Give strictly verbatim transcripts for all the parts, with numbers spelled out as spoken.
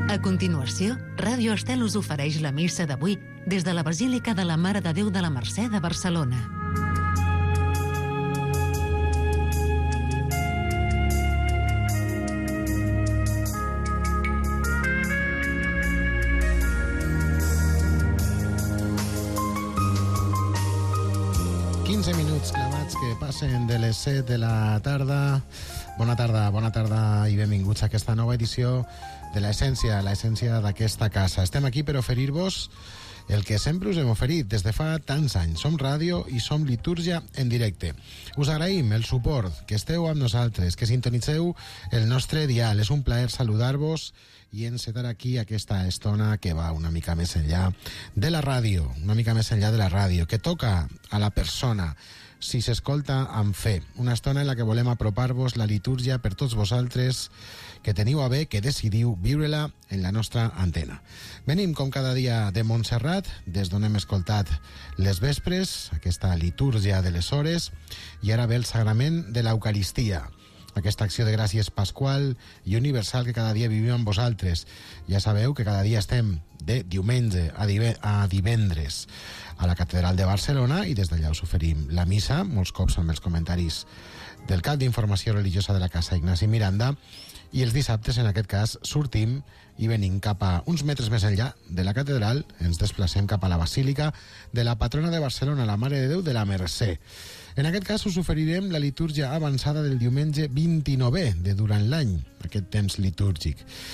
A continuació, Ràdio Estel us ofereix la missa d'avui des de la Basílica de la Mare de Déu de la Mercè de Barcelona. quinze minuts clavats que passen de les set de la tarda. Bona tarda, bona tarda i benvinguts a aquesta nova edició de l'Essència, l'Essència d'aquesta casa. Estem aquí per oferir-vos el que sempre us hem oferit des de fa tants anys. Som ràdio i som litúrgia en directe. Us agraïm el suport, que esteu amb nosaltres, que sintonitzeu el nostre dial. És un plaer saludar-vos i encetar aquí aquesta estona que va una mica més enllà de la ràdio, una mica més enllà de la ràdio, que toca a la persona, si s'escolta amb fe. Una estona en la que volem apropar-vos la litúrgia per tots vosaltres que teniu a bé, que decidiu viure-la en la nostra antena. Venim com cada dia de Montserrat, des d'on hem escoltat les vespres, aquesta litúrgia de les hores, i ara ve el sagrament de l'Eucaristia, aquesta acció de gràcies pasqual i universal que cada dia vivim amb vosaltres. Ja sabeu que cada dia estem de diumenge a, dive, a divendres a la Catedral de Barcelona i des d'allà us oferim la missa, molts cops amb els comentaris del cap d'informació religiosa de la Casa Ignasi Miranda, i els dissabtes, en aquest cas, sortim i venim cap a uns metres més enllà de la catedral, ens desplacem cap a la Basílica de la patrona de Barcelona, la Mare de Déu de la Mercè. En aquest cas us oferirem la litúrgia avançada del diumenge vint-i-novè de durant l'any, aquest temps litúrgic.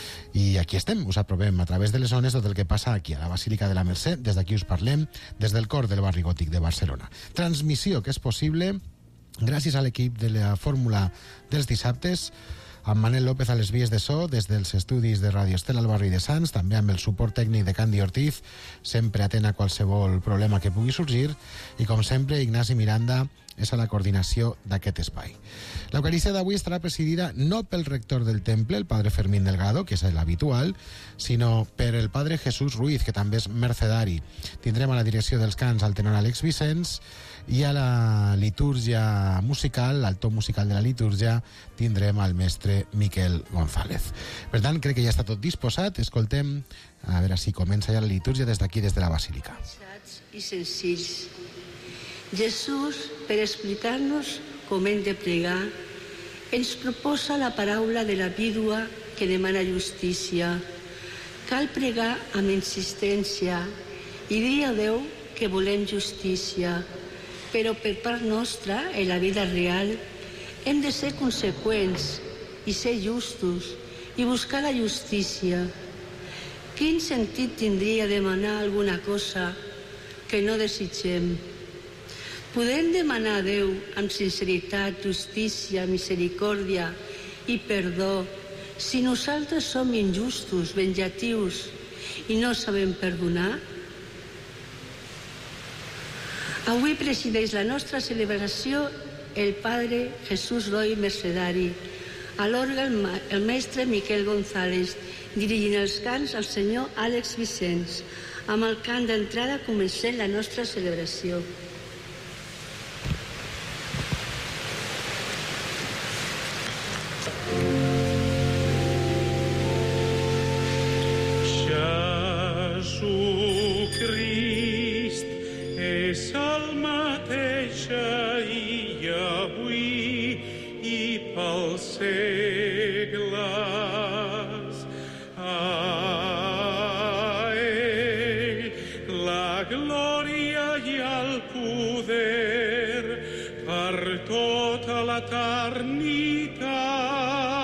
I aquí estem, us aprovem a través de les ones tot el que passa aquí a la Basílica de la Mercè. Des d'aquí us parlem, des del cor del barri gòtic de Barcelona. Transmissió que és possible gràcies a l'equip de la Fórmula dels dissabtes, amb Manel López a les vies de so, des dels estudis de Ràdio Estel al barri de Sants, també amb el suport tècnic de Candy Ortiz, sempre atent a qualsevol problema que pugui sorgir, i com sempre Ignasi Miranda és a la coordinació d'aquest espai. L'Eucaristia d'avui estarà presidida no pel rector del temple, el padre Fermín Delgado, que és l'habitual, sinó per el padre Jesús Ruiz, que també és mercedari. Tindrem a la direcció dels cants al tenor Àlex Vicenç, i a la litúrgia musical, al to musical de la litúrgia, tindrem al mestre Miquel González. Per tant, crec que ja està tot disposat. Escoltem, a veure si comença ja la litúrgia des d'aquí, des de la Basílica. I senzills. Jesús, per explicar-nos com hem de pregar, ens proposa la paraula de la vídua que demana justícia. Cal pregar amb insistència i dir a Déu que volem justícia, però per part nostra, en la vida real, hem de ser conseqüents i ser justos i buscar la justícia. Quin sentit tindria demanar alguna cosa que no desitgem? Podem demanar a Déu amb sinceritat, justícia, misericòrdia i perdó si nosaltres som injustos, vengatius i no sabem perdonar? Avui presideix la nostra celebració el padre Jesús Roy Mercedari. A l'òrgan el mestre Miquel González, dirigint els cants al senyor Àlex Vicenç. Amb el cant d'entrada comencem la nostra celebració. Jesucrist és el mateix ahir i avui i pels segles. A ell la glòria i el poder per tota l'eternitat.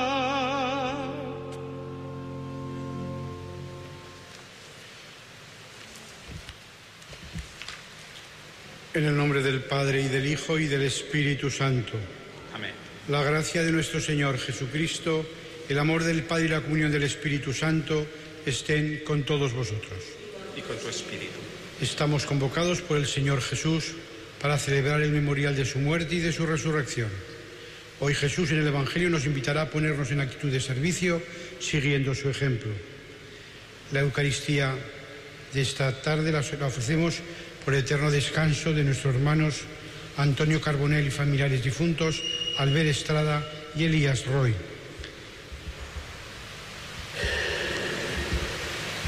En el nombre del Padre, y del Hijo, y del Espíritu Santo. Amén. La gracia de nuestro Señor Jesucristo, el amor del Padre y la comunión del Espíritu Santo estén con todos vosotros. Y con tu espíritu. Estamos convocados por el Señor Jesús para celebrar el memorial de su muerte y de su resurrección. Hoy Jesús en el Evangelio nos invitará a ponernos en actitud de servicio, siguiendo su ejemplo. La Eucaristía de esta tarde la ofrecemos por el eterno descanso de nuestros hermanos Antonio Carbonell y familiares difuntos, Albert Estrada y Elías Roy.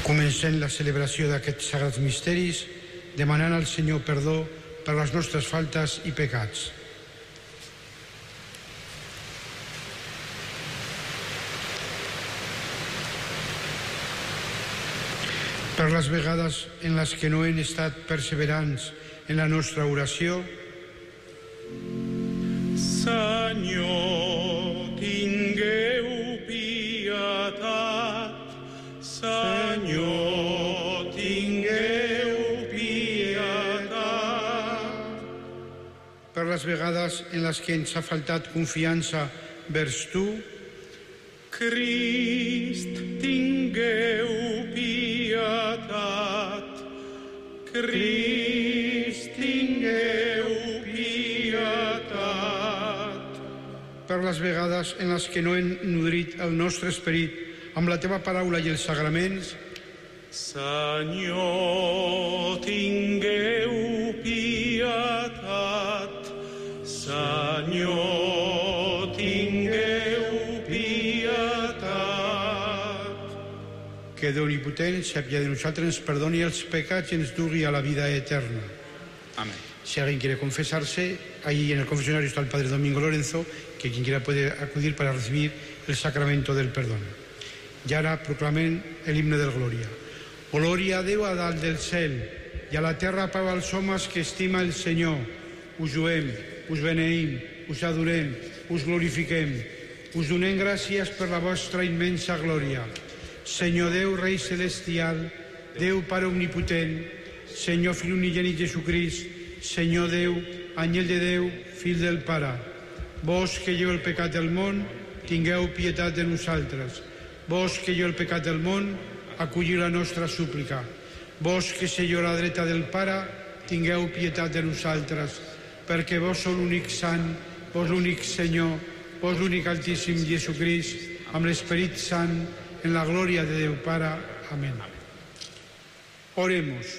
Comencem la celebració d'aquests sagrats misteris demanant al Senyor perdó per les nostres faltes i pecats. Per les vegades en les que no hem estat perseverants en la nostra oració, Senyor, tingueu pietat. Senyor, tingueu pietat. per les vegades en les que ens ha faltat confiança vers tu, Crist, tingueu pietat. Crist, tingueu pietat. per les vegades en les que no hem nodrit el nostre esperit amb la teva paraula i els sagraments, Senyor, tingueu pietat. Senyor, tingueu pietat. que Déu omnipotent s'apiadi de nosaltres, ens perdoni els pecats i ens dugui a la vida eterna. Amén. Si alguien quiere confesarse, ahí en el confesionario está el Padre Domingo Lorenzo, que quien quiera puede acudir para recibir el sacramento del perdón. Y ahora proclamen el himno del Gloria. Gloria a Déu a dalt del cel, i a la terra pau als homes que estima el Senyor. Us lluem, us beneïm, us adorem, us glorifiquem. Us donem gràcies per la vostra immensa glòria. Senyor Déu, Rei Celestial, Déu Pare Omnipotent, Senyor Fill Unigènit Jesucrist, Senyor Déu, Àngel de Déu, Fill del Pare, vos que lleveu el pecat del món, tingueu pietat de nosaltres. Vos que lleveu el pecat del món, acolliu la nostra súplica. Vos que seieu a la dreta del Pare, tingueu pietat de nosaltres, perquè vos sou l'únic Sant, vos l'únic Senyor, vos l'únic Altíssim Jesucrist, amb l'Esperit Sant, en la glòria de Déu Pare. Amén. Oremos.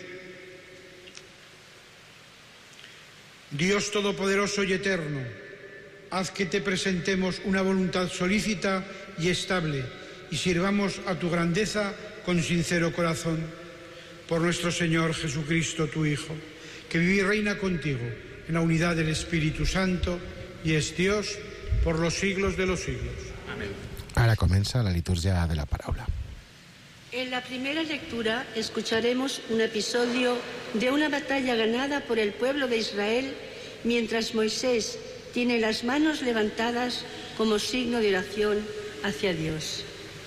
Dios Todopoderoso y Eterno, haz que te presentemos una voluntad solícita y estable y sirvamos a tu grandeza con sincero corazón. Por nuestro Señor Jesucristo, tu Hijo, que vive y reina contigo en la unidad del Espíritu Santo y es Dios por los siglos de los siglos. Amén. Ara comença la litúrgia de la paraula. En la primera lectura escucharemos un episodio de una batalla ganada por el pueblo de Israel mientras Moisés tiene las manos levantadas como signo de oración hacia Dios.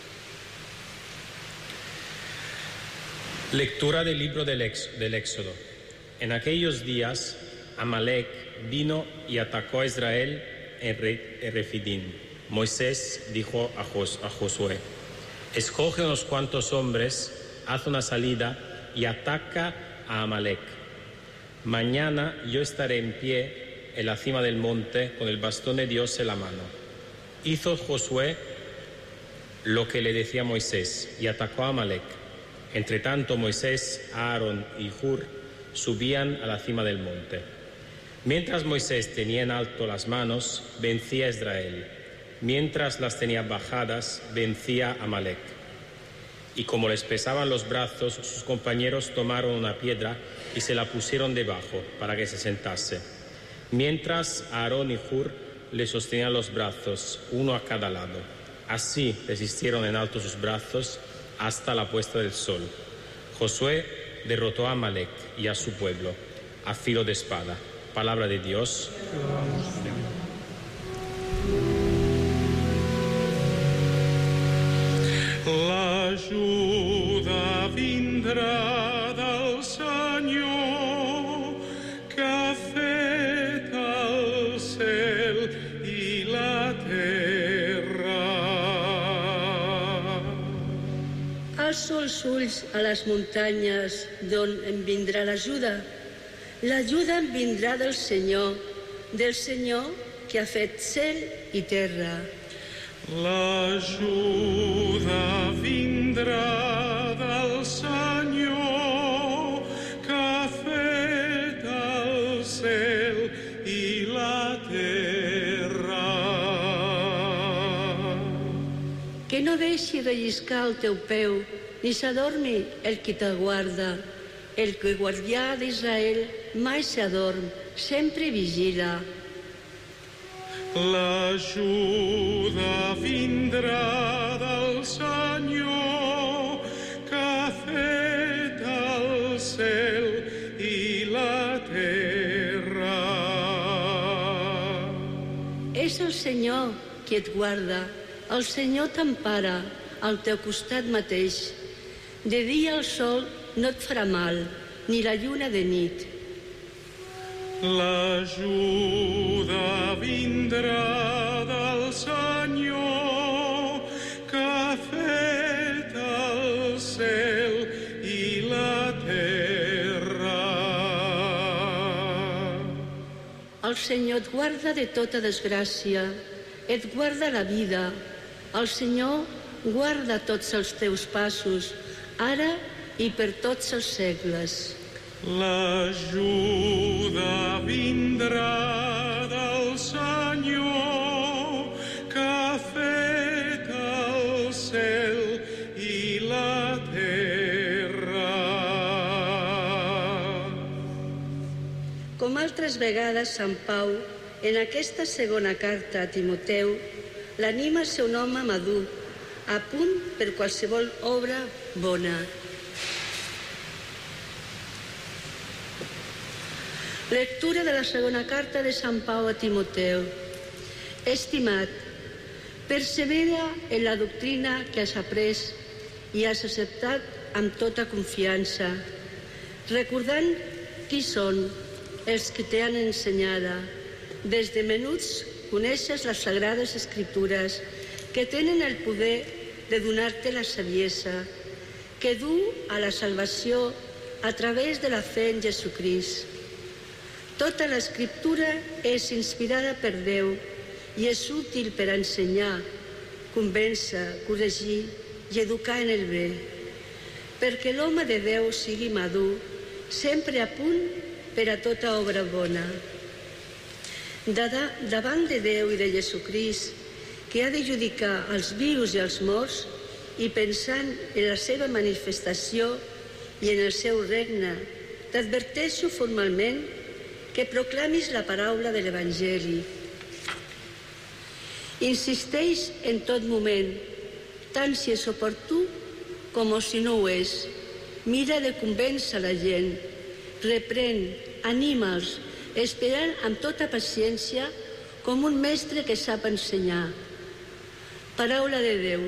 Lectura del libro del, Ex, del Éxodo. En aquellos días, Amalek vino y atacó a Israel en, Re, en Refidim. Moisés dijo a, Jos, a Josué: escoge unos cuantos hombres, haz una salida y ataca a Amalek. Mañana yo estaré en pie en la cima del monte con el bastón de Dios en la mano. Hizo Josué lo que le decía Moisés y atacó a Amalek. Entre tanto, Moisés, Aarón y Hur subían a la cima del monte. Mientras Moisés tenía en alto las manos, vencía a Israel. Mientras las tenía bajadas, vencía a Amalek. Y como les pesaban los brazos, sus compañeros tomaron una piedra y se la pusieron debajo para que se sentase. Mientras Aarón y Hur le sostenían los brazos, uno a cada lado. Así resistieron en alto sus brazos hasta la puesta del sol. Josué derrotó a Amalek y a su pueblo a filo de espada. Palabra de Dios. L'ajuda vindrà del Senyor, que ha fet el cel i la terra. Alço els ulls a les muntanyes d'on em vindrà l'ajuda. L'ajuda em vindrà del Senyor, del Senyor que ha fet cel i terra. L'ajuda vindrà del Senyor, que ha fet el cel i la terra. Que no deixi relliscar el teu peu ni s'adormi el qui t'aguarda. El que guardià d'Israel mai s'adorm, sempre vigila. L'ajuda vindrà del Senyor, que ha fet el cel i la terra. És el Senyor qui et guarda, el Senyor t'empara al teu costat mateix. De dia el sol no et farà mal, ni la lluna de nit. L'ajuda vindrà del Senyor, que ha fet el cel i la terra. El Senyor et guarda de tota desgràcia, et guarda la vida. El Senyor guarda tots els teus passos, ara i per tots els segles. L'ajuda vindrà del Senyor, que ha fet el cel i la terra. Com altres vegades, Sant Pau, en aquesta segona carta a Timoteu, l'anima a ser un home madur, a punt per qualsevol obra bona. Lectura de la segona carta de Sant Pau a Timoteu. Estimat, persevera en la doctrina que has après i has acceptat amb tota confiança, recordant qui són els que t'han ensenyada. Des de menuts coneixes les sagrades escriptures que tenen el poder de donar-te la saviesa que du a la salvació a través de la fe en Jesucrist. Tota l'escriptura és inspirada per Déu i és útil per ensenyar, convèncer, corregir i educar en el bé, perquè l'home de Déu sigui madur, sempre a punt per a tota obra bona. Davant de Déu i de Jesucrist, que ha de judicar els vius i els morts, i pensant en la seva manifestació i en el seu regne, t'adverteixo formalment que proclamis la paraula de l'Evangeli. Insisteix en tot moment, tant si és oportú com si no ho és. Mira de convèncer la gent, reprèn, anima'ls, esperant amb tota paciència com un mestre que sap ensenyar. Paraula de Déu.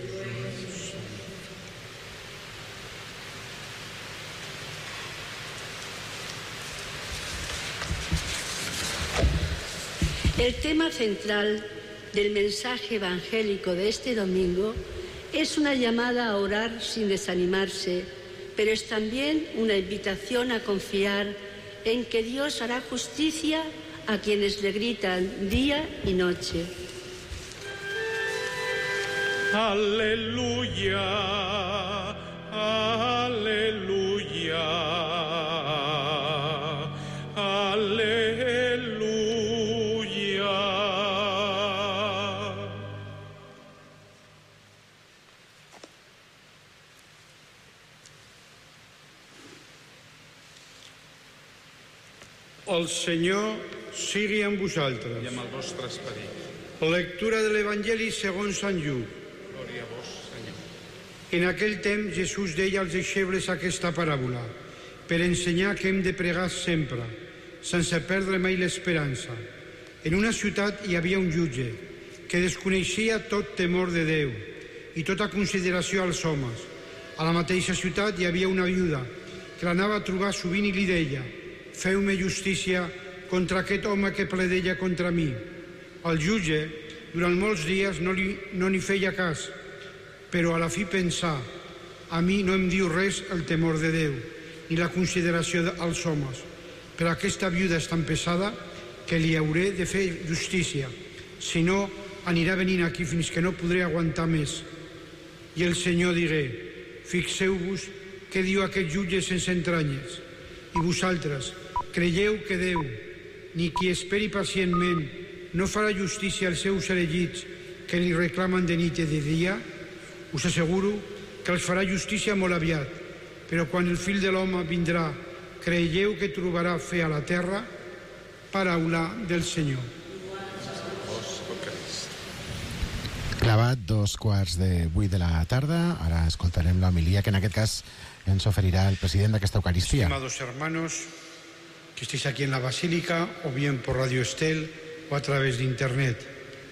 El tema central del mensaje evangélico de este domingo es una llamada a orar sin desanimarse, pero es también una invitación a confiar en que Dios hará justicia a quienes le gritan día y noche. Aleluya, aleluya, aleluya. El Senyor sigui amb vosaltres. I amb el vostre esperit. Lectura de l'Evangeli segons Sant Lluc. Glòria a vos, Senyor. En aquell temps Jesús deia als deixebles aquesta paràbola per ensenyar que hem de pregar sempre, sense perdre mai l'esperança. En una ciutat hi havia un jutge que desconeixia tot temor de Déu i tota consideració als homes. A la mateixa ciutat hi havia una viuda que l'anava a trobar sovint i li deia: «Feu-me justícia contra aquest home que pledeia contra mi». El jutge, durant molts dies, no li, no n'hi feia cas, però a la fi pensà: «A mi no em diu res el temor de Déu, ni la consideració als homes. Però aquesta viuda és tan pesada que li hauré de fer justícia, si no anirà venint aquí fins que no podré aguantar més». I el Senyor digué: «Fixeu-vos què diu aquest jutge sense entranyes. I vosaltres, creieu que Déu, ni qui esperi pacientment, no farà justícia als seus elegits que li reclamen de nit i de dia? Us asseguro que que els farà justícia molt aviat. Però quan el fill de l'home vindrà, creieu que trobarà fe a la terra? Paraula del Senyor. Clavat dos quarts de vuit de la tarda. Ara escoltarem l'homilia que en aquest cas ens oferirà el president d'aquesta Eucaristia. Estimados hermanos, que estéis aquí en la Basílica o bien por Radio Estel o a través de Internet.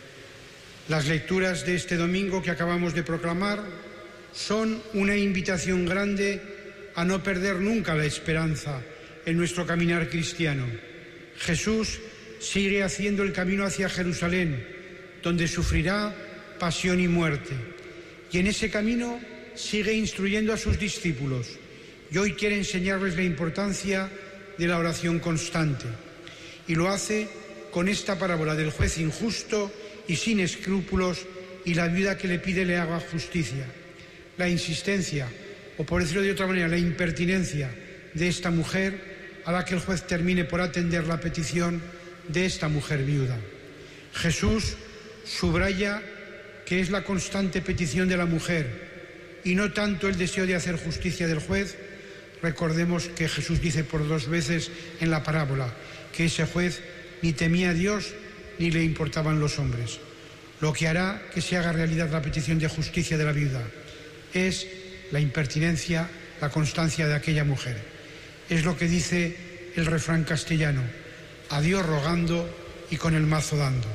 Las lecturas de este domingo que acabamos de proclamar son una invitación grande a no perder nunca la esperanza en nuestro caminar cristiano. Jesús sigue haciendo el camino hacia Jerusalén, donde sufrirá pasión y muerte. Y en ese camino sigue instruyendo a sus discípulos. Y hoy quiere enseñarles la importancia de la oración constante. Y lo hace con esta parábola del juez injusto y sin escrúpulos y la viuda que le pide le haga justicia. La insistencia, o por decirlo de otra manera, la impertinencia de esta mujer hará que el juez termine por atender la petición de esta mujer viuda. Jesús subraya que es la constante petición de la mujer y no tanto el deseo de hacer justicia del juez. Recordemos que Jesús dice por dos veces en la parábola que ese juez ni temía a Dios ni le importaban los hombres. Lo que hará que se haga realidad la petición de justicia de la viuda es la impertinencia, la constancia de aquella mujer. Es lo que dice el refrán castellano: a Dios rogando y con el mazo dando.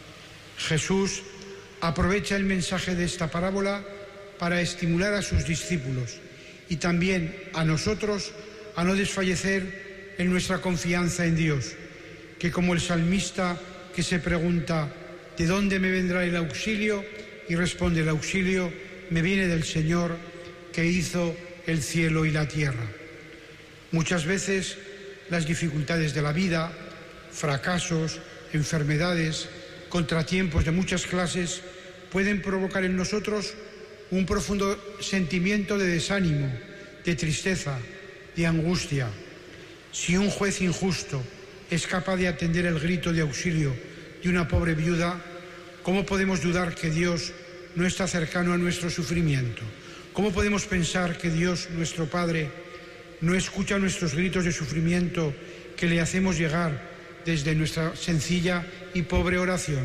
Jesús aprovecha el mensaje de esta parábola para estimular a sus discípulos y también a nosotros a no desfallecer en nuestra confianza en Dios, que como el salmista que se pregunta ¿de dónde me vendrá el auxilio? Y responde: el auxilio me viene del Señor que hizo el cielo y la tierra. Muchas veces las dificultades de la vida, fracasos, enfermedades, contratiempos de muchas clases pueden provocar en nosotros un profundo sentimiento de desánimo, de tristeza, de angustia. Si un juez injusto es capaz de atender el grito de auxilio de una pobre viuda, ¿cómo podemos dudar que Dios no está cercano a nuestro sufrimiento? ¿Cómo podemos pensar que Dios, nuestro Padre, no escucha nuestros gritos de sufrimiento que le hacemos llegar desde nuestra sencilla y pobre oración?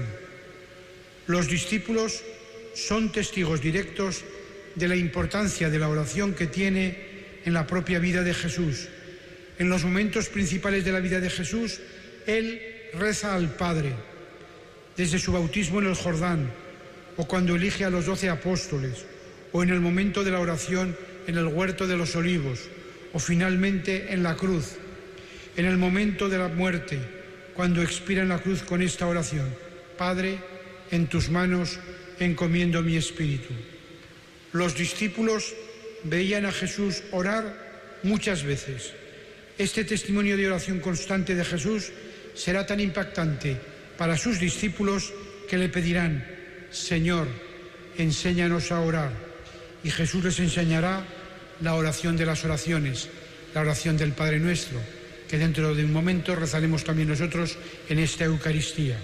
Los discípulos son testigos directos de la importancia de la oración que tiene en la propia vida de Jesús. En los momentos principales de la vida de Jesús, Él reza al Padre, desde su bautismo en el Jordán, o cuando elige a los doce apóstoles, o en el momento de la oración en el huerto de los olivos, o finalmente en la cruz, en el momento de la muerte, cuando expira en la cruz con esta oración: Padre, en tus manos encomiendo mi espíritu. Los discípulos veían a Jesús orar muchas veces. Este testimonio de oración constante de Jesús será tan impactante para sus discípulos que le pedirán: Señor, enséñanos a orar. Y Jesús les enseñará la oración de las oraciones, la oración del Padre Nuestro, que dentro de un momento rezaremos también nosotros en esta Eucaristía.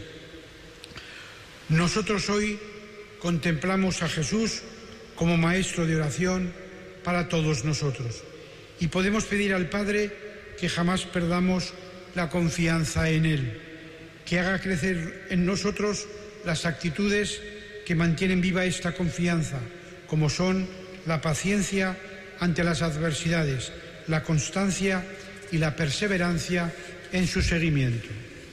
Nosotros hoy contemplamos a Jesús como maestro de oración para todos nosotros y podemos pedir al Padre que jamás perdamos la confianza en Él, que haga crecer en nosotros las actitudes que mantienen viva esta confianza, como son la paciencia ante las adversidades, la constancia y la perseverancia en su seguimiento.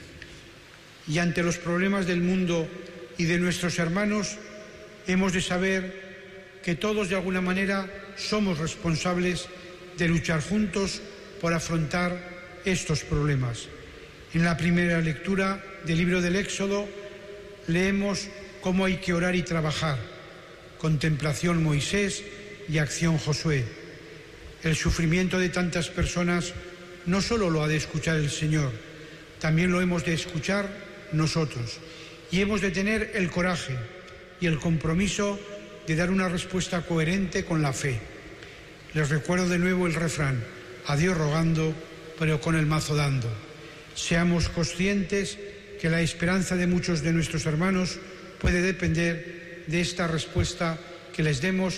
Y ante los problemas del mundo y de nuestros hermanos, hemos de saber que todos de alguna manera somos responsables de luchar juntos por afrontar estos problemas. En la primera lectura del libro del Éxodo leemos cómo hay que orar y trabajar, contemplación Moisés y acción Josué. El sufrimiento de tantas personas no solo lo ha de escuchar el Señor, también lo hemos de escuchar nosotros, y hemos de tener el coraje y el compromiso de dar una respuesta coherente con la fe. Les recuerdo de nuevo el refrán: a Dios rogando, pero con el mazo dando. Seamos conscientes que la esperanza de muchos de nuestros hermanos puede depender de esta respuesta que les demos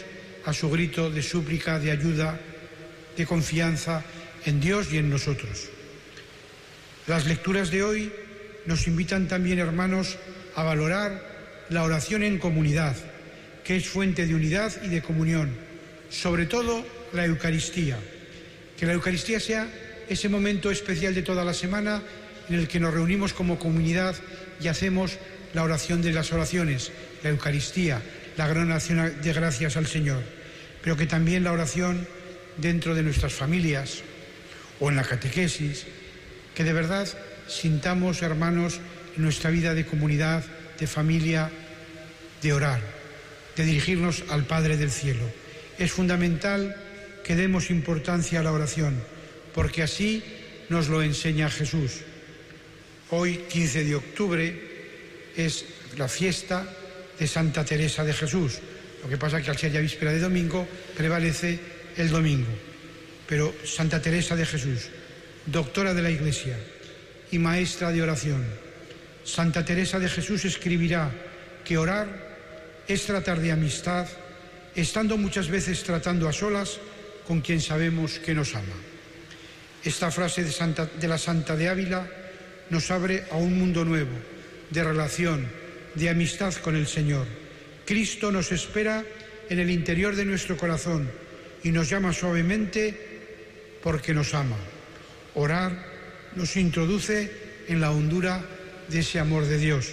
a su grito de súplica, de ayuda, de confianza en Dios y en nosotros. Las lecturas de hoy nos invitan también, hermanos, a valorar la oración en comunidad, que es fuente de unidad y de comunión, sobre todo la Eucaristía. Que la Eucaristía sea ese momento especial de toda la semana en el que nos reunimos como comunidad y hacemos la oración de las oraciones, la Eucaristía, la gran acción de gracias al Señor, pero que también la oración dentro de nuestras familias o en la catequesis, que de verdad sintamos, hermanos, en nuestra vida de comunidad, de familia, de orar, de dirigirnos al Padre del Cielo. Es fundamental que demos importancia a la oración, porque así nos lo enseña Jesús. Hoy, quince de octubre, es la fiesta de Santa Teresa de Jesús. Lo que pasa es que al ser ya víspera de domingo, prevalece el domingo. Pero Santa Teresa de Jesús, doctora de la Iglesia y maestra de oración, Santa Teresa de Jesús escribirá que orar es tratar de amistad, estando muchas veces tratando a solas con quien sabemos que nos ama. Esta frase de, Santa, de la Santa de Ávila nos abre a un mundo nuevo, de relación, de amistad con el Señor. Cristo nos espera en el interior de nuestro corazón y nos llama suavemente porque nos ama. Orar nos introduce en la hondura de ese amor de Dios.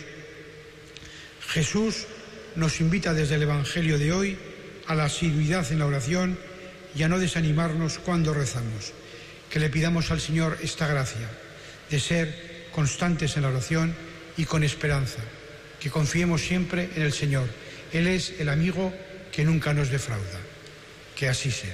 Jesús nos invita desde el Evangelio de hoy a la asiduidad en la oración y a no desanimarnos cuando rezamos. Que le pidamos al Señor esta gracia de ser constantes en la oración y con esperanza, que confiemos siempre en el Señor. Él es el amigo que nunca nos defrauda. Que así sea.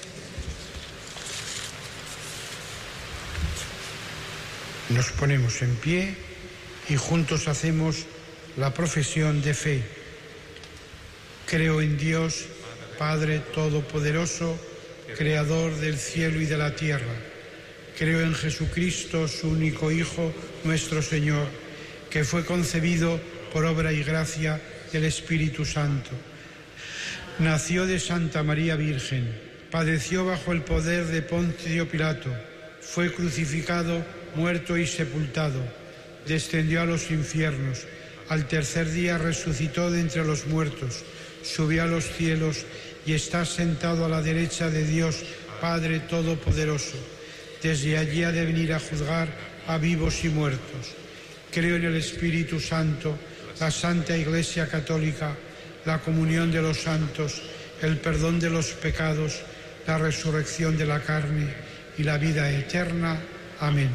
Nos ponemos en pie y juntos hacemos la profesión de fe. Creo en Dios, Padre Todopoderoso, Creador del cielo y de la tierra. Creo en Jesucristo, su único Hijo, nuestro Señor, que fue concebido por obra y gracia del Espíritu Santo. Nació de Santa María Virgen, padeció bajo el poder de Poncio Pilato, fue crucificado, muerto y sepultado, descendió a los infiernos, al tercer día resucitó de entre los muertos, subió a los cielos y está sentado a la derecha de Dios, Padre Todopoderoso. Desde allí ha de venir a juzgar a vivos y muertos. Creo en el Espíritu Santo, la Santa Iglesia Católica, la comunión de los santos, el perdón de los pecados, la resurrección de la carne y la vida eterna. Amén.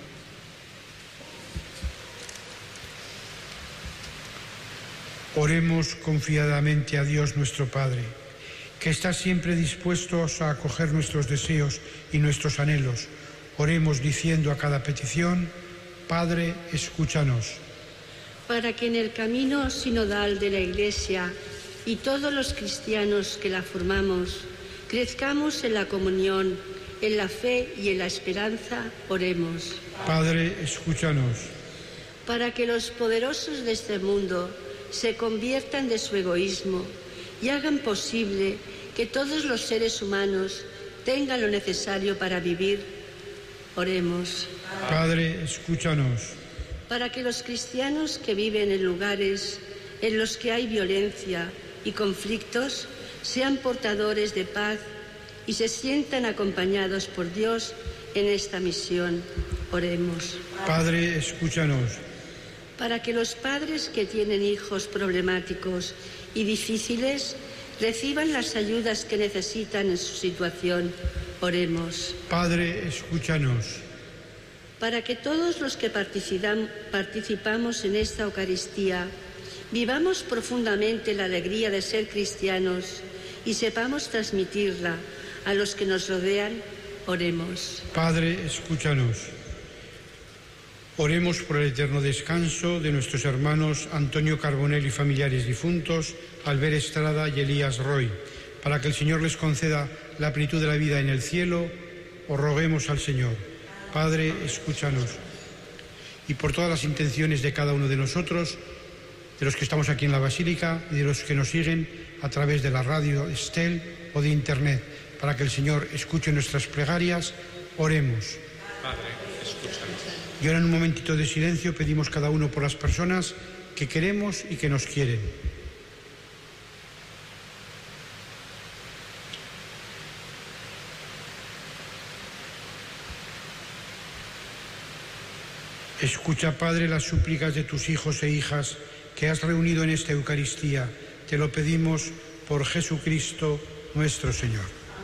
Oremos confiadamente a Dios nuestro Padre, que está siempre dispuesto a acoger nuestros deseos y nuestros anhelos. Oremos diciendo a cada petición: Padre, escúchanos. Para que en el camino sinodal de la Iglesia y todos los cristianos que la formamos crezcamos en la comunión, en la fe y en la esperanza, oremos. Padre, escúchanos. Para que los poderosos de este mundo se conviertan de su egoísmo y hagan posible que todos los seres humanos tengan lo necesario para vivir, oremos. Padre, escúchanos. Para que los cristianos que viven en lugares en los que hay violencia y conflictos sean portadores de paz y se sientan acompañados por Dios en esta misión, oremos. Padre, escúchanos. Para que los padres que tienen hijos problemáticos y difíciles reciban las ayudas que necesitan en su situación, oremos. Padre, escúchanos. Para que todos los que participamos en esta Eucaristía vivamos profundamente la alegría de ser cristianos y sepamos transmitirla a los que nos rodean, oremos. Padre, escúchanos. Oremos por el eterno descanso de nuestros hermanos Antonio Carbonell y familiares difuntos, Albert Estrada y Elías Roy, para que el Señor les conceda la plenitud de la vida en el cielo. Os roguemos al Señor. Padre, escúchanos. Y por todas las intenciones de cada uno de nosotros, de los que estamos aquí en la Basílica y de los que nos siguen a través de la radio Estel o de Internet, para que el Señor escuche nuestras plegarias. Oremos. Padre, escúchanos. Y ahora en un momentito de silencio pedimos cada uno por las personas que queremos y que nos quieren. Escucha, Padre, las súplicas de tus hijos e hijas que has reunido en esta Eucaristía. Te lo pedimos por Jesucristo nuestro Señor.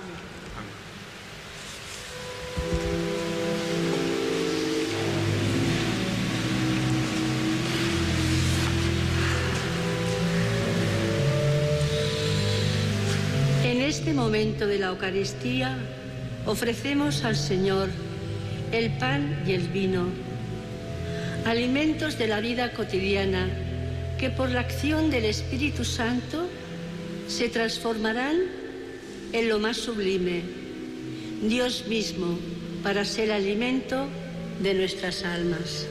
En este momento de la Eucaristía ofrecemos al Señor el pan y el vino, alimentos de la vida cotidiana que por la acción del Espíritu Santo se transformarán en lo más sublime, Dios mismo, para ser alimento de nuestras almas.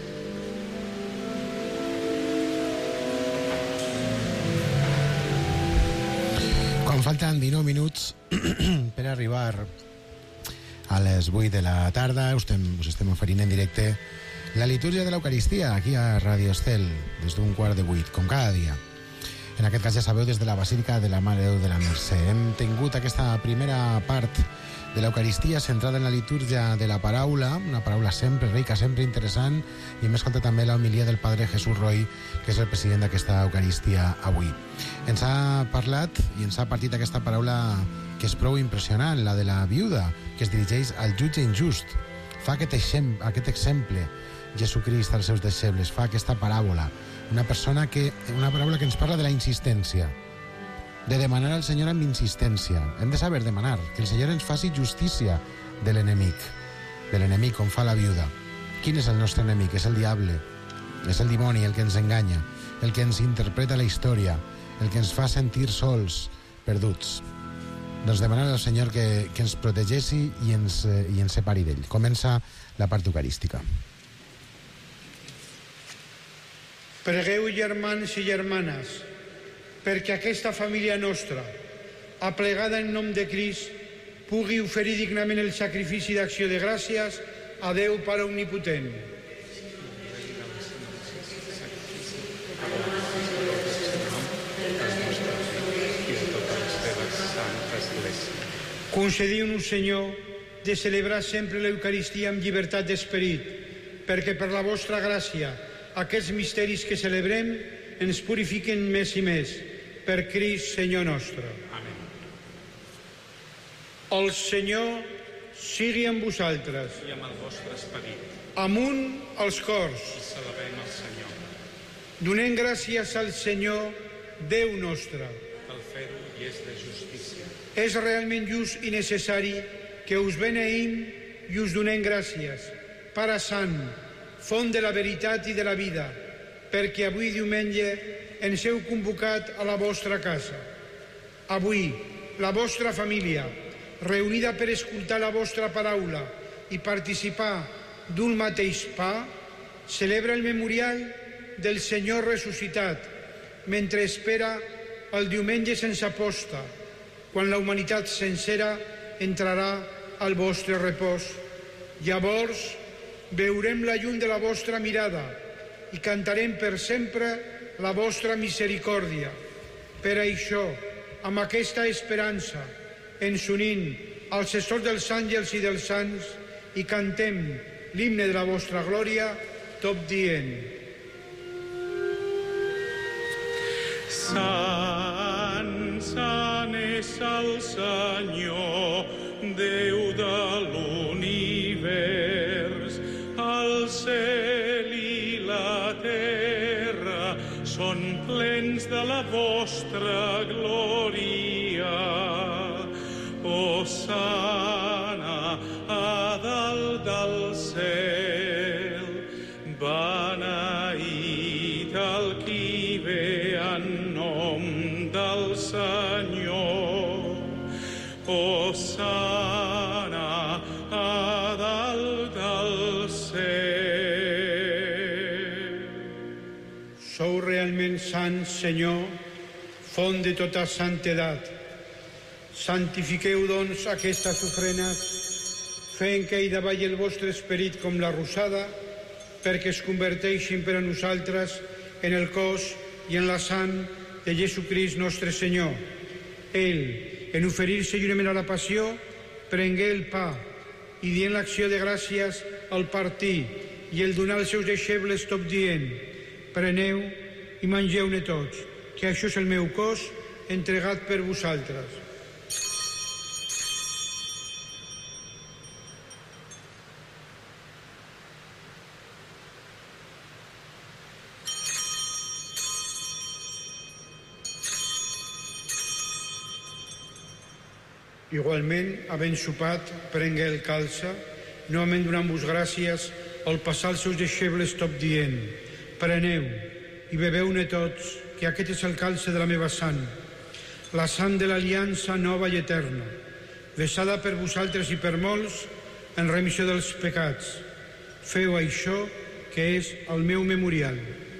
Quan falten dinou minuts per arribar a les vuit de la tarda, us estem, us estem oferint en directe la litúrgia de l'Eucaristia, aquí a Radio Estel, des d'un quart de vuit, com cada dia. En aquest cas, ja sabeu, des de la Basílica de la Mare de Déu de la Mercè. Hem tingut aquesta primera part de l'Eucaristia centrada en la litúrgia de la paraula, una paraula sempre rica, sempre interessant, i hem escoltat també la homilia del Padre Jesús Roy, que és el president d'aquesta Eucaristia avui. Ens ha parlat i ens ha partit aquesta paraula que és prou impressionant, la de la viuda, que es dirigeix al jutge injust. Fa aquest, exemple, aquest exemple Jesucrist als seus deixebles, fa aquesta paràbola, una persona que, una paràbola que ens parla de la insistència, de demanar al Senyor amb insistència. Hem de saber demanar, que el Senyor ens faci justícia de l'enemic, de l'enemic com fa la viuda. Quin és el nostre enemic? És el diable, és el dimoni, el que ens enganya, el que ens interpreta la història, el que ens fa sentir sols, perduts. Doncs demanar al Senyor que, que ens protegeixi i ens, eh, i ens separi d'ell. Comença la part eucarística. Pregueu, germans i germanes, perquè aquesta família nostra, aplegada en nom de Crist, pugui oferir dignament el sacrifici d'acció de gràcies a Déu Pare Omnipotent. Concediu-nos, Senyor, de celebrar sempre l'Eucaristia amb llibertat d'esperit, perquè per la vostra gràcia aquests misteris que celebrem ens purifiquen més i més, per Crist, Senyor nostre. Amén. El Senyor sigui amb vosaltres. I amb el vostre esperit. Amunt els cors. I celebrem el Senyor. Donem gràcies al Senyor, Déu nostre. El fer-ho i és de justícia. És realment just i necessari que us beneïm i us donem gràcies, Pare Sant, font de la veritat i de la vida, perquè avui diumenge ens heu convocat a la vostra casa. Avui, la vostra família, reunida per escoltar la vostra paraula i participar d'un mateix pa, celebra el memorial del Senyor ressuscitat, mentre espera el diumenge sense aposta, quan la humanitat sencera entrarà al vostre repòs. Llavors, veurem la llum de la vostra mirada i cantarem per sempre la vostra misericòrdia. Per això, amb aquesta esperança, ens unim als sestors dels àngels i dels sants i cantem l'himne de la vostra glòria, tot dient: Sant, sant és el Senyor, Déu de l'univers. El cel i la terra són plens de la vostra glòria. Hosana a dalt del cel, beneït el qui ve en nom del Senyor. Hosana a dalt del cel. Sou realment igualment sant Senyor, font de tota santedat. Santifiqueu, doncs, aquestes ofrenes, fent que hi davalli el vostre esperit com la rosada, perquè es converteixin per a nosaltres en el cos i en la sang de Jesucrist nostre Senyor. Ell, en oferir-se juntament a la passió, prengué el pa i dient l'acció de gràcies al partir i el donar als seus deixebles tot dient: preneu i mengeu-ne tots, que això és el meu cos entregat per vosaltres. Igualment, havent sopat, prengué el calça, novament donant-vos gràcies, al passar els seus deixebles tot dient: preneu i beveu-ne tots, que aquest és el calça de la meva sang, la sang de l'aliança nova i eterna, vessada per vosaltres i per molts en remissió dels pecats. Feu això, que és el meu memorial.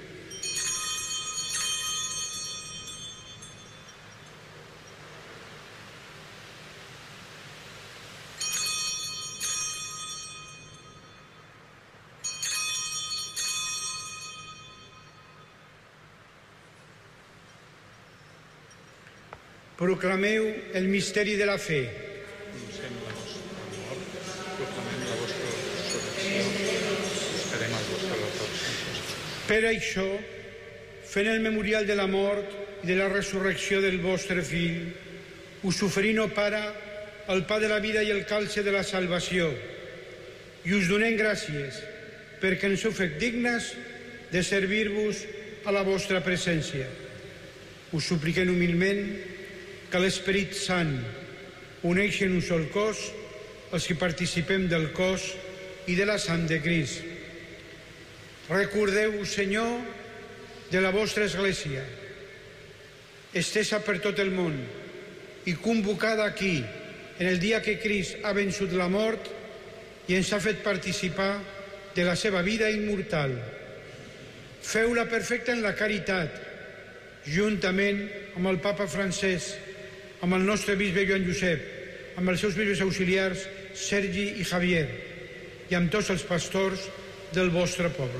Proclameu el misteri de la fe. Anunciem la vostra mort, proclamem la vostra resurrecció, buscarem el vostre retorn. Per això, fent el memorial de la mort i de la resurrecció del vostre Fill, us oferim, o Pare, el pa de la vida i el calce de la salvació, i us donem gràcies perquè ens heu fet dignes de servir-vos a la vostra presència. Us supliquem humilment que l'Esperit Sant uneixi en un sol cos els que participem del cos i de la sang de Crist. Recordeu-vos, Senyor, de la vostra Església, estesa per tot el món i convocada aquí en el dia que Crist ha vençut la mort i ens ha fet participar de la seva vida immortal. Feu-la perfecta en la caritat, juntament amb el Papa Francesc, amb el nostre bisbe Joan Josep, amb els seus bisbes auxiliars Sergi i Javier, i amb tots els pastors del vostre poble.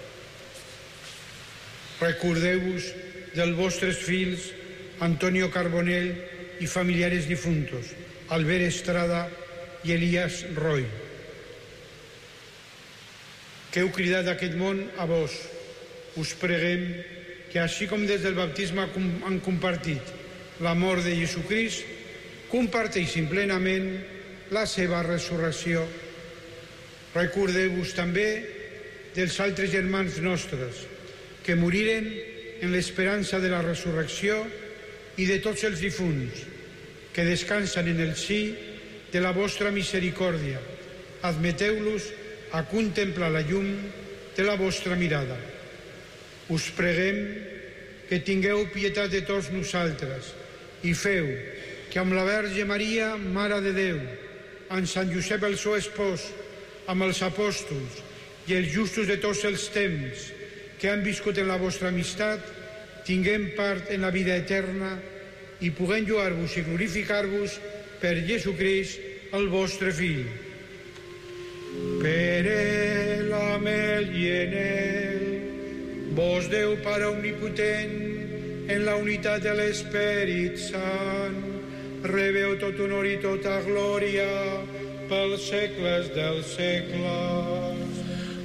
Recordeu-vos dels vostres fills Antonio Carbonell i familiares difuntos, Albert Estrada i Elías Roy, que heu cridat d'aquest món a vos. Us preguem que, així com des del baptisme han compartit la mort de Jesucrist, comparteixin plenament la seva resurrecció. Recordeu-vos també dels altres germans nostres que moriren en l'esperança de la resurrecció i de tots els difunts que descansen en el si de la vostra misericòrdia. Admeteu-los a contemplar la llum de la vostra mirada. Us preguem que tingueu pietat de tots nosaltres i feu que amb la Verge Maria, Mare de Déu, amb Sant Josep el seu espòs, amb els apòstols i els justos de tots els temps que han viscut en la vostra amistat, tinguem part en la vida eterna i puguem lloar-vos i glorificar-vos per Jesucrist, el vostre Fill. Per ell, amb ell i en ell, vos Déu Pare omnipotent, en la unitat de l'Esperit Sant, rebeu tot honor i tota glòria pels segles dels segles.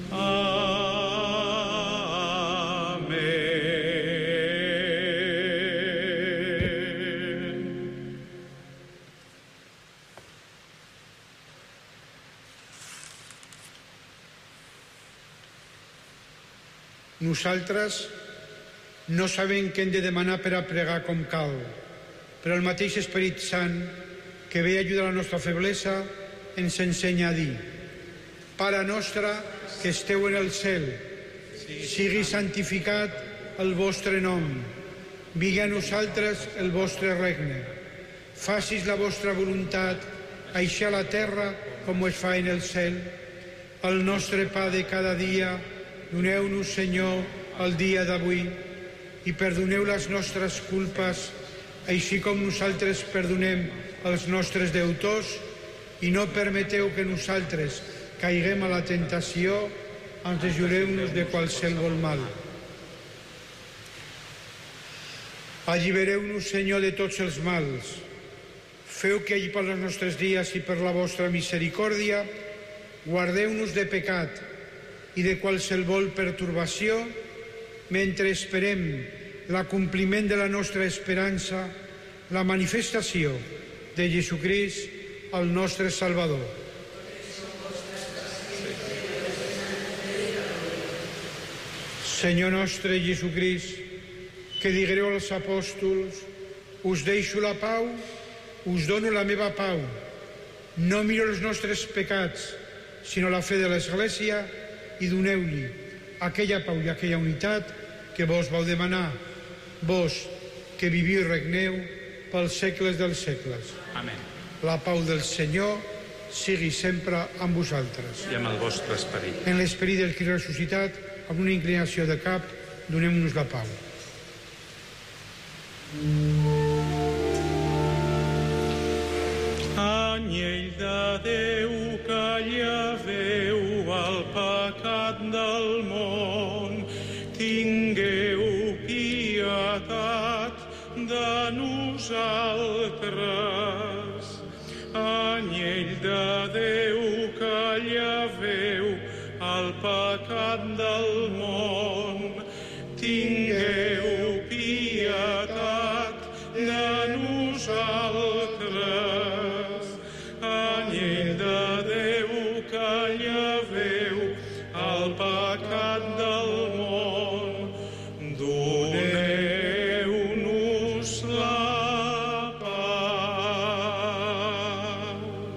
Amén. Nosaltres no sabem què hem de demanar per a pregar com cal, però el mateix Esperit Sant, que ve a ajudar la nostra feblesa, ens ensenya a dir: Pare nostre que esteu en el cel, sigui santificat el vostre nom, vingui a nosaltres el vostre regne, facis la vostra voluntat, així a la terra com es fa en el cel. El nostre pa de cada dia, doneu-nos, Senyor, el dia d'avui. i perdoneu les nostres culpes, així com nosaltres perdonem els nostres deutors, i no permeteu que nosaltres caiguem a la tentació, ens ajudeu-nos de qualsevol mal. Allibereu-nos, Senyor, de tots els mals. Feu que allí pels nostres dies i per la vostra misericòrdia guardeu-nos de pecat i de qualsevol pertorbació, mentre esperem l'acompliment de la nostra esperança, la manifestació de Jesucrist, el nostre Salvador. Senyor nostre Jesucrist, que diguereu als apòstols: us deixo la pau, us dono la meva pau. No miro els nostres pecats, sinó la fe de l'Església, i doneu-li aquella pau i aquella unitat que vos vau demanar, vos que viviu i regneu pels segles dels segles. Amén. La pau del Senyor sigui sempre amb vosaltres. I amb el vostre esperit. En l'esperit del Crist ressuscitat, amb una inclinació de cap, donem-nos la pau. Anyell de Déu que llaveu el pecat del món, tingueu pietat de nosaltres. Anyell de Déu que llaveu el pecat del món, tingueu pietat de nosaltres. Anyell de Déu que llaveu el pecat del món, doneu-nos la pau.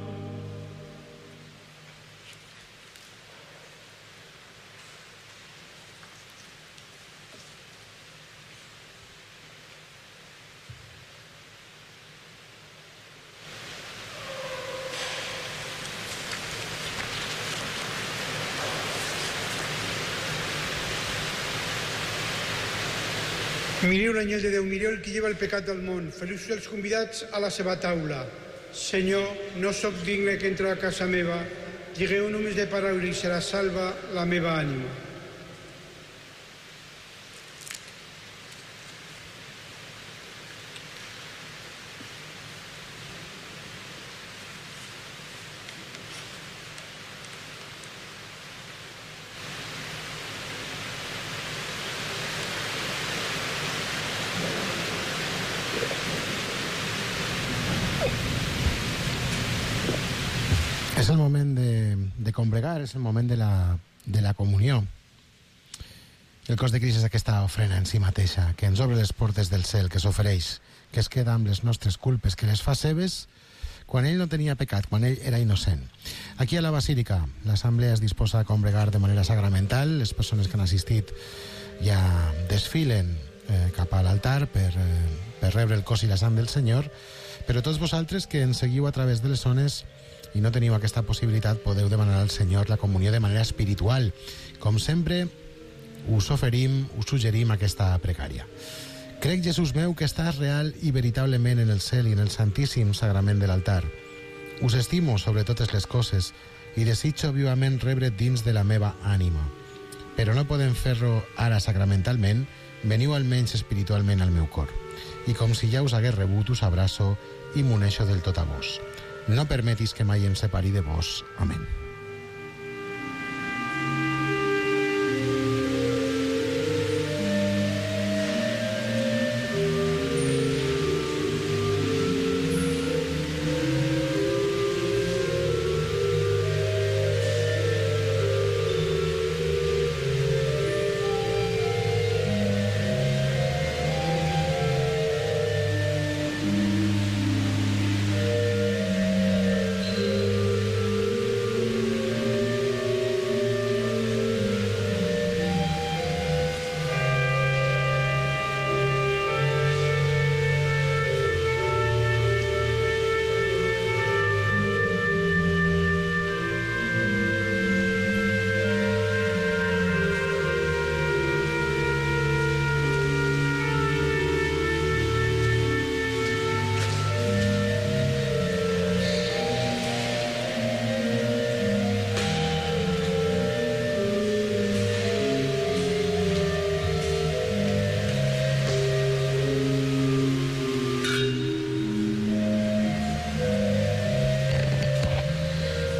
Mireu l'anyell de Déu, mireu el que lleva el pecat del món. Feliços els convidats a la seva taula. Senyor, no sóc digne que entre a casa meva. Digueu només de paraula i serà salva la meva ànima. És el moment de, de combregar, és el moment de la, de la comunió. El cos de Crist és aquesta ofrena en si mateixa, que ens obre les portes del cel, que s'ofereix, que es queda amb les nostres culpes, que les fa seves quan ell no tenia pecat, quan ell era innocent. Aquí a la Basílica, l'Assemblea es disposa a combregar de manera sacramental. Les persones que han assistit ja desfilen eh, cap a l'altar per, eh, per rebre el cos i la sang del Senyor, però tots vosaltres que ens seguiu a través de les zones i no teniu aquesta possibilitat, podeu demanar al Senyor la comunió de manera espiritual. Com sempre, us oferim, us suggerim aquesta pregària. Crec, Jesús meu, que estàs real i veritablement en el cel i en el santíssim sagrament de l'altar. Us estimo sobre totes les coses i desitjo vivament rebre dins de la meva ànima. Però no podem fer-ho ara sacramentalment, veniu almenys espiritualment al meu cor. I com si ja us hagués rebut, us abraço i m'uneixo del tot a vos. No permetis que mai em separi de vos. Amén.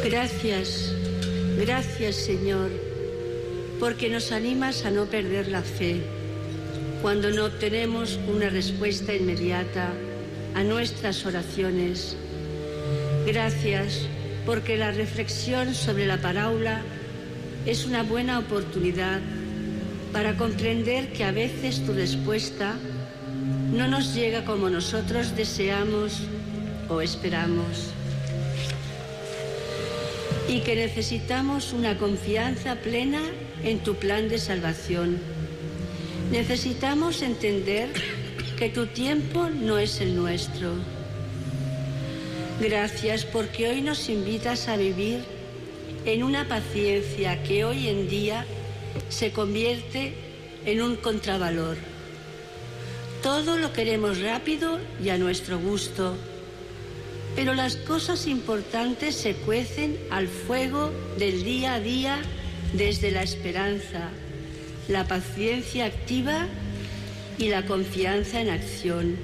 Gracias, gracias Señor, porque nos animas a no perder la fe cuando no obtenemos una respuesta inmediata a nuestras oraciones. Gracias porque la reflexión sobre la parábola es una buena oportunidad para comprender que a veces tu respuesta no nos llega como nosotros deseamos o esperamos, y que necesitamos una confianza plena en tu plan de salvación. Necesitamos entender que tu tiempo no es el nuestro. Gracias porque hoy nos invitas a vivir en una paciencia que hoy en día se convierte en un contravalor. Todo lo queremos rápido y a nuestro gusto, pero las cosas importantes se cuecen al fuego del día a día desde la esperanza, la paciencia activa y la confianza en acción.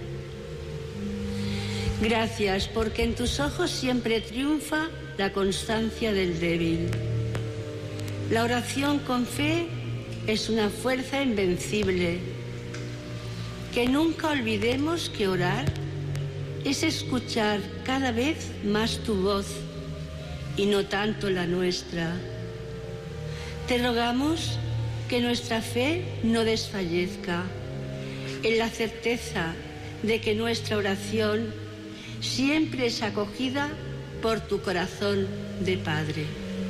Gracias porque en tus ojos siempre triunfa la constancia del débil. La oración con fe es una fuerza invencible. Que nunca olvidemos que orar es escuchar cada vez más tu voz y no tanto la nuestra. Te rogamos que nuestra fe no desfallezca, en la certeza de que nuestra oración siempre es acogida por tu corazón de Padre.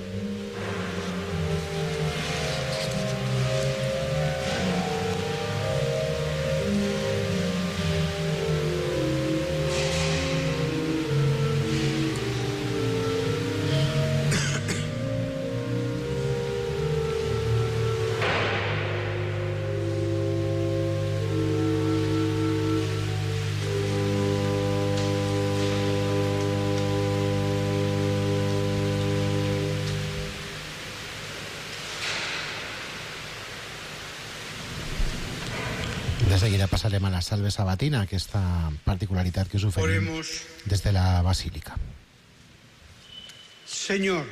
De seguida passarem a la salve sabatina, aquesta particularitat que us oferim Oremos. des de la Basílica. Señor,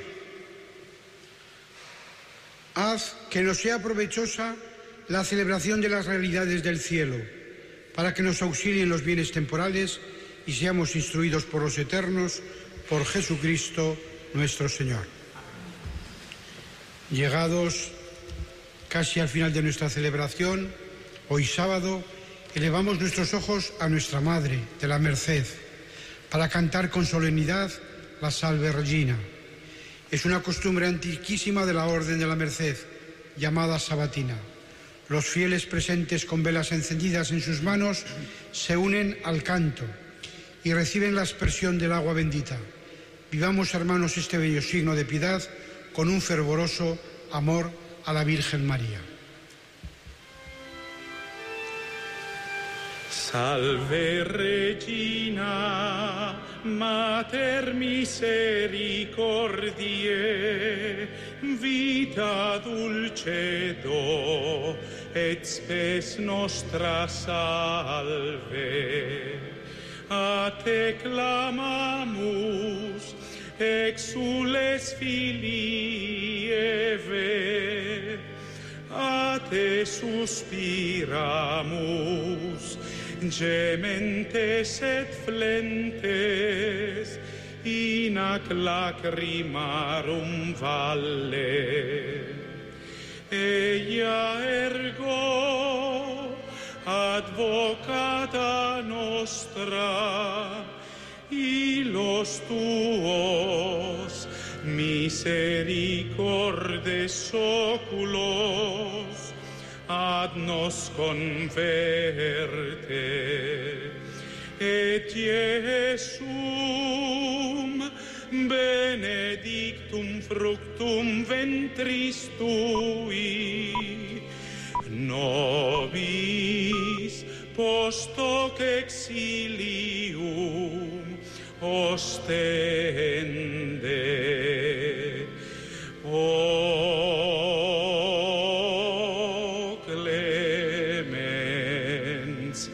haz que nos sea provechosa la celebración de las realidades del cielo, para que nos auxilien los bienes temporales y seamos instruidos por los eternos, por Jesucristo nuestro Señor. Llegados casi al final de nuestra celebración, hoy sábado, elevamos nuestros ojos a nuestra Madre de la Merced para cantar con solemnidad la Salve Regina. Es una costumbre antiquísima de la Orden de la Merced, llamada sabatina. Los fieles presentes con velas encendidas en sus manos se unen al canto y reciben la aspersión del agua bendita. Vivamos, hermanos, este bello signo de piedad con un fervoroso amor a la Virgen María. Salve Regina, Mater misericordiae, vita dulcedo, et spes nostra salve. A te clamamus, exules filii Eve, a te suspiramus, gementes et flentes, in ac lacrimarum valle. Ella ergo, advocata nostra, y los tuos misericordes oculos ad nos converte, et Iesum benedictum fructum ventris tui, nobis post hoc exilium ostende. O clemens,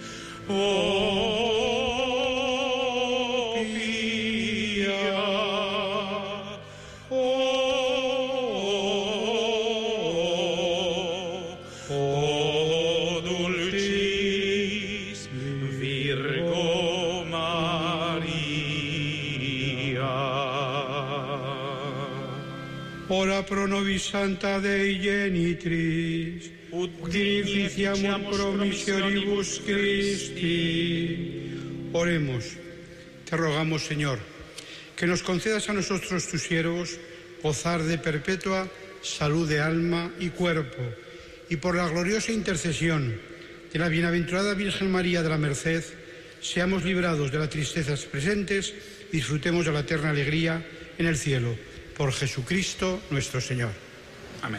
o pia, nobis Santa Dei Genitris, ut dignificiamur promissionibus Christi. Oremos. Te rogamos, Señor, que nos concedas a nosotros, tus siervos, gozar de perpetua salud de alma y cuerpo, y por la gloriosa intercesión de la bienaventurada Virgen María de la Merced, seamos librados de las tristezas presentes y disfrutemos de la eterna alegría en el cielo. Por Jesucristo nuestro Señor. Amén.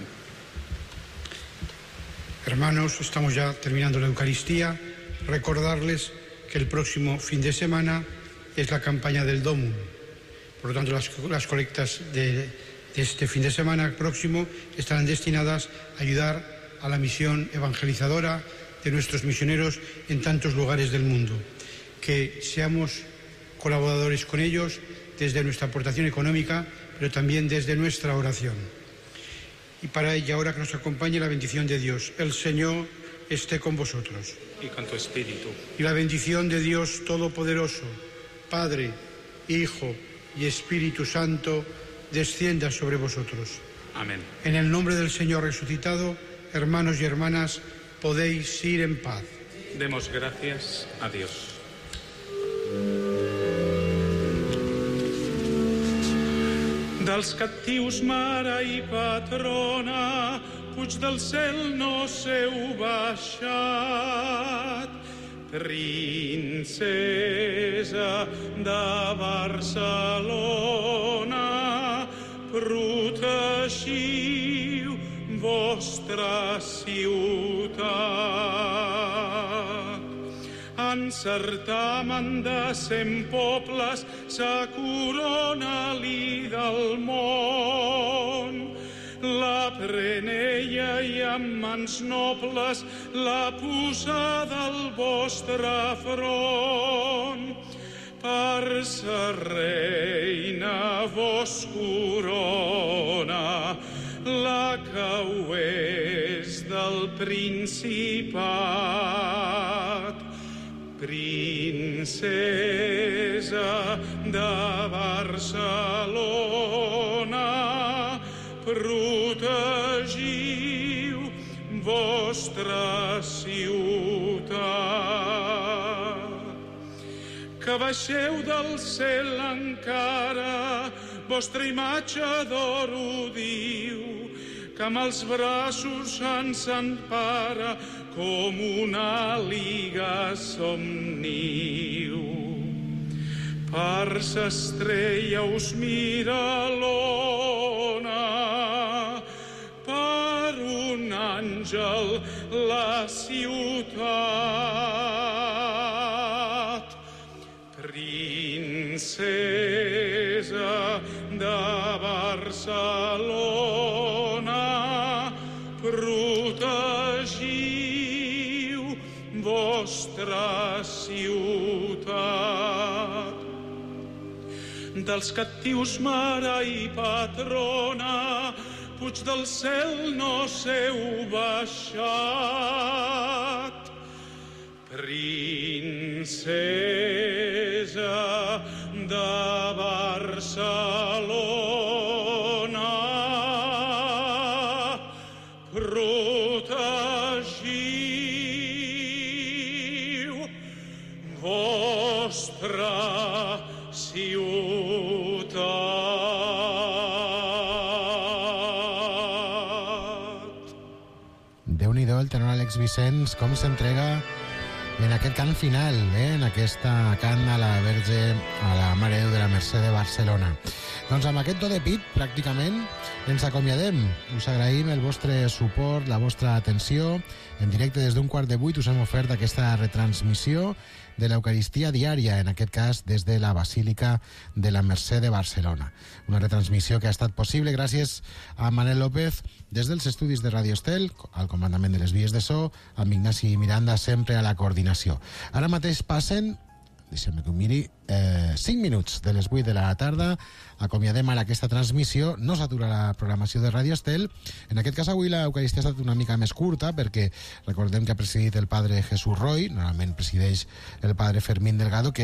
Hermanos, estamos ya terminando la Eucaristía. Recordarles que el próximo fin de semana es la campaña del Domum. Por lo tanto, las, las colectas de, de este fin de semana próximo estarán destinadas a ayudar a la misión evangelizadora de nuestros misioneros en tantos lugares del mundo. Que seamos colaboradores con ellos desde nuestra aportación económica, pero también desde nuestra oración. Y para ella, ahora que nos acompañe la bendición de Dios. El Señor esté con vosotros. Y con tu espíritu. Y la bendición de Dios Todopoderoso, Padre, Hijo y Espíritu Santo, descienda sobre vosotros. Amén. En el nombre del Señor resucitado, hermanos y hermanas, podéis ir en paz. Demos gracias a Dios. Dels captius, mare i patrona, puig del cel no seu baixat. Princesa de Barcelona, protegiu vostra ciutat. En certamen de cent pobles sa corona-li del món. La prenella i amb mans nobles la posa del vostre front. Per sa reina vos corona, la que ho és del Principat. Princesa de Barcelona, protegiu vostra ciutat. Que baixeu del cel encara, vostra imatge d'or ho diu, que amb els braços ens empara com una liga somniu. Per s'estrella us mira l'ona, per un àngel la ciutat. Princesa de Barcelona, protegiu vostra ciutat. Dels captius, mare i patrona, puig del cel no seu baixat. Princesa de Barcelona, protegiu vostra ciutat. Déu-n'hi-do el tenor Àlex Vicenç, com s'entrega en aquest cant final, eh? En aquesta cant a la Verge, a la Mare de Déu de la Mercè de Barcelona. Doncs amb aquest to de pit, pràcticament, ens acomiadem. Us agraïm el vostre suport, la vostra atenció. En directe des d'un quart de vuit us hem ofert aquesta retransmissió de l'Eucaristia diària, en aquest cas des de la Basílica de la Mercè de Barcelona. Una retransmissió que ha estat possible gràcies a Manel López des dels estudis de Radio Estel, al comandament de les vies de so, amb Ignasi Miranda sempre a la coordinació. Ara mateix passen, deixem-me que ho miri, eh, cinc minuts de les vuit de la tarda. Acomiadem ara aquesta transmissió. No s'atura la programació de Radio Estel. En aquest cas avui l'Eucaristia ha estat una mica més curta perquè recordem que ha presidit el padre Jesús Roy, normalment presideix el padre Fermín Delgado, que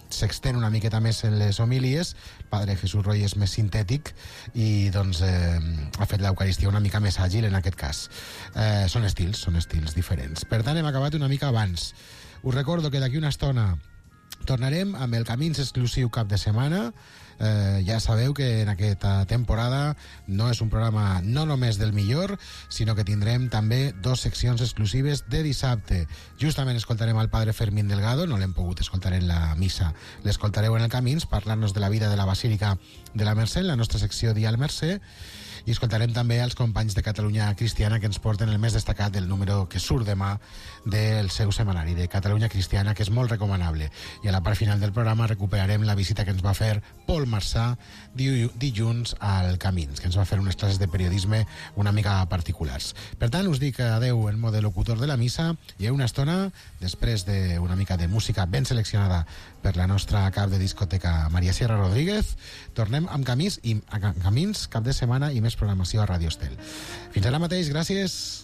s'extén una miqueta més en les homílies. El padre Jesús Roy és més sintètic i doncs eh, ha fet l'Eucaristia una mica més àgil en aquest cas. Eh, són estils, són estils diferents. Per tant, hem acabat una mica abans. Us recordo que d'aquí una estona tornarem amb el Camins exclusiu cap de setmana. Eh, ja sabeu que en aquesta temporada no és un programa no només del millor, sinó que tindrem també dos seccions exclusives de dissabte. Justament escoltarem al padre Fermín Delgado, no l'hem pogut escoltar en la missa, l'escoltareu en el Camins, parlar-nos de la vida de la Basílica de la Mercè, en la nostra secció Dia al Mercè, i escoltarem també els companys de Catalunya Cristiana que ens porten el més destacat del número que surt demà del seu setmanari de Catalunya Cristiana, que és molt recomanable. I a la part final del programa recuperarem la visita que ens va fer Pol Marsà dilluns al Camins, que ens va fer unes classes de periodisme una mica particulars. Per tant, us dic adeu en mode locutor de la missa i una estona, després d'una mica de música ben seleccionada per la nostra cap de discoteca Maria Sierra Rodríguez, tornem amb Camins i a Camins cap de setmana i més programació a Radio Estel. Fins ara mateix, gràcies.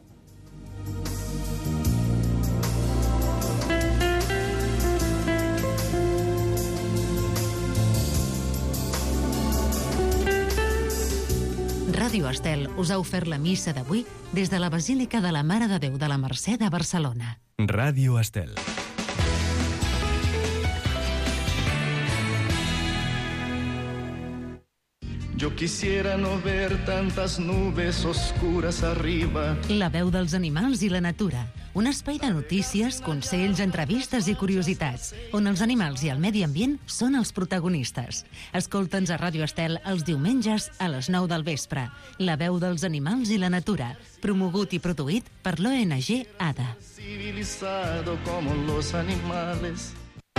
Ràdio Estel us ha ofert la missa d'avui des de la Basílica de la Mare de Déu de la Mercè de Barcelona. Ràdio Estel. Yo quisiera no ver tantas nubes oscuras arriba. La veu dels animals i la natura. Un espai de notícies, consells, entrevistes i curiositats, on els animals i el medi ambient són els protagonistes. Escolta'ns a Ràdio Estel els diumenges a les nou del vespre. La veu dels animals i la natura, promogut i produït per l'O N G A D A. Civilizado como los animales.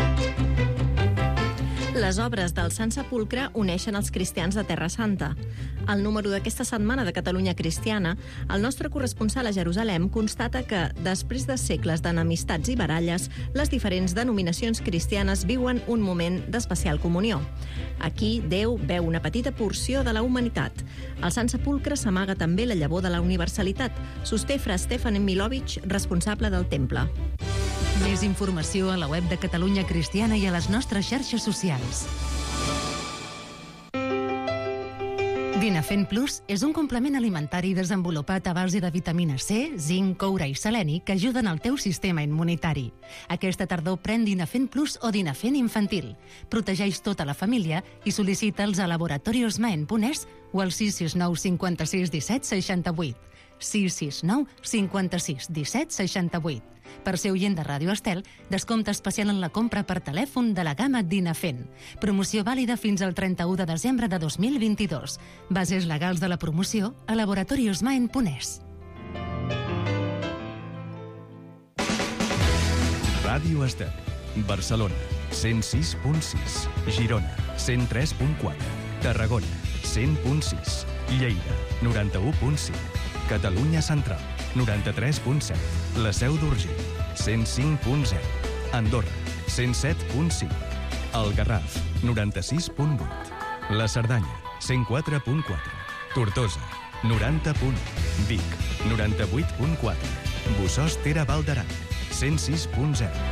Les obres del Sant Sepulcre uneixen els cristians de Terra Santa. Al número d'aquesta setmana de Catalunya Cristiana, el nostre corresponsal a Jerusalem constata que, després de segles d'enemistats i baralles, les diferents denominacions cristianes viuen un moment d'especial comunió. Aquí, Déu veu una petita porció de la humanitat. Al Sant Sepulcre s'amaga també la llavor de la universalitat, sosté fra Stefan Milovic, responsable del temple. Més informació a la web de Catalunya Cristiana i a les nostres xarxes socials. Dinafen Plus és un complement alimentari desenvolupat a base de vitamina C, zinc, coure i seleni que ajuden al teu sistema immunitari. Aquesta tardor pren Dinafen Plus o Dinafen infantil. Protegeix tota la família i sol·licita'ls a Laboratorios Maen punt es o al sis sis nou cinquanta-sis disset seixanta-vuit. sis sis nou cinquanta-sis disset seixanta-vuit. Per ser oient de Ràdio Estel, descompte especial en la compra per telèfon de la gamma Dinafen. Promoció vàlida fins al trenta-u de desembre de dos mil vint-i-dos. Bases legals de la promoció a Laboratorios Maen punt es. Ràdio Estel, Barcelona, cent sis punt sis, Girona, cent tres punt quatre, Tarragona, cent punt sis, Lleida, noranta-u punt cinc, Catalunya Central, noranta-tres punt set, La Seu d'Urgell, cent cinc punt zero, Andorra, cent set punt cinc, El Garraf, noranta-sis punt vuit, La Cerdanya, cent quatre punt quatre, Tortosa, noranta punt u, Vic, noranta-vuit punt quatre, Bossòst Tere Val d'Aran, cent sis punt zero.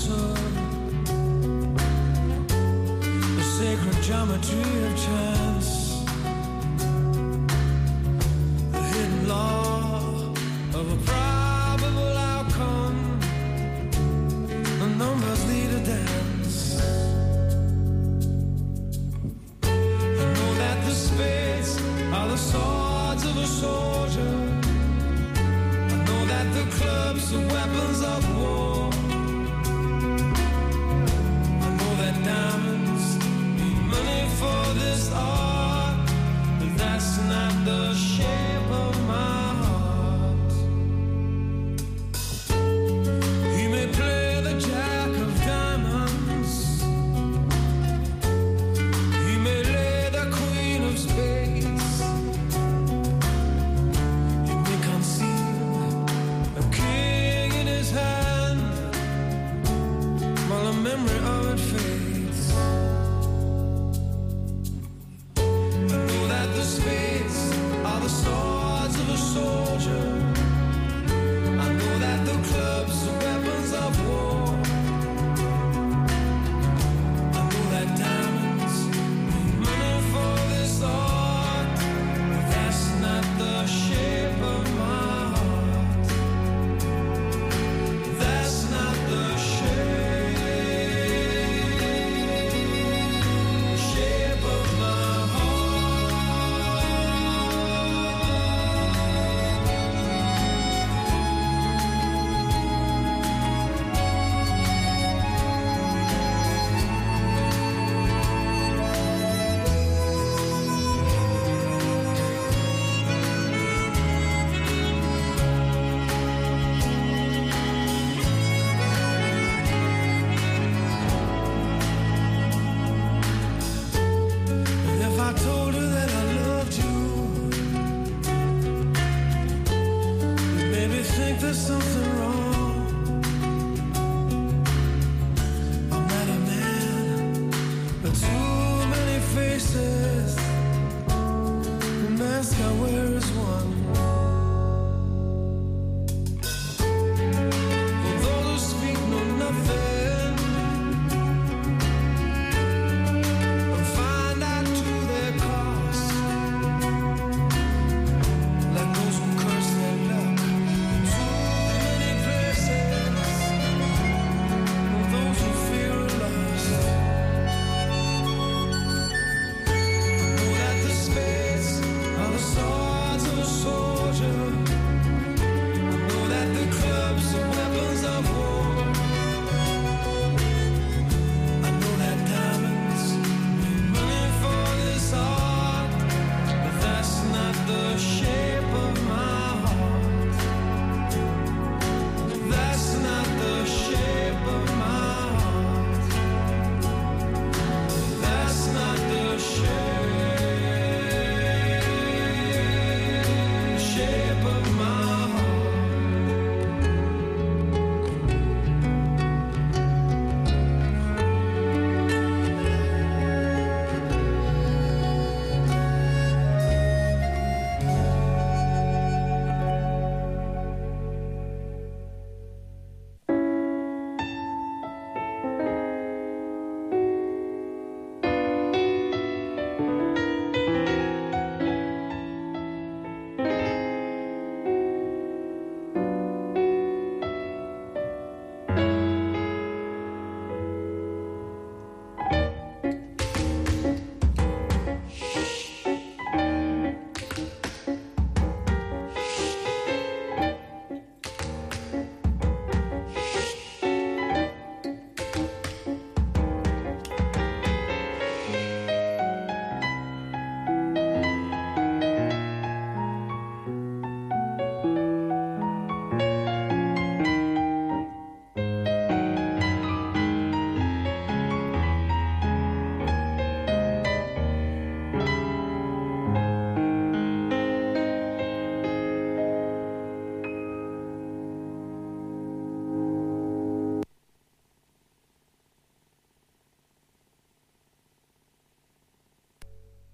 Geometry of chance.